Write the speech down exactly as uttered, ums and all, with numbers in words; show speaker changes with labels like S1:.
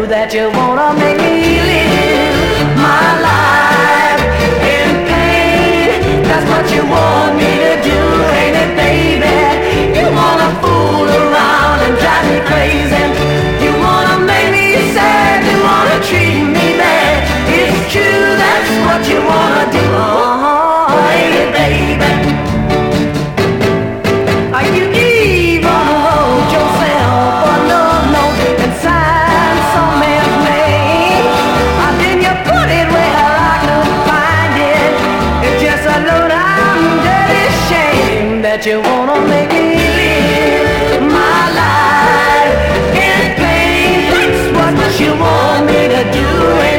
S1: that you wanna make me live my life in pain. That's what you want me to do, ain't it, baby? You wanna fool around and drive me crazy. You wanna make me sad, you wanna treat me bad. It's true, that's what you wanna do, oh, ain't it, baby? Are you even wrote yourself a love note and signed some man's name? Or did you put it where I could find it? It's just a low down dirty shame that you wanna make me live my life in pain. That's what you want me to do.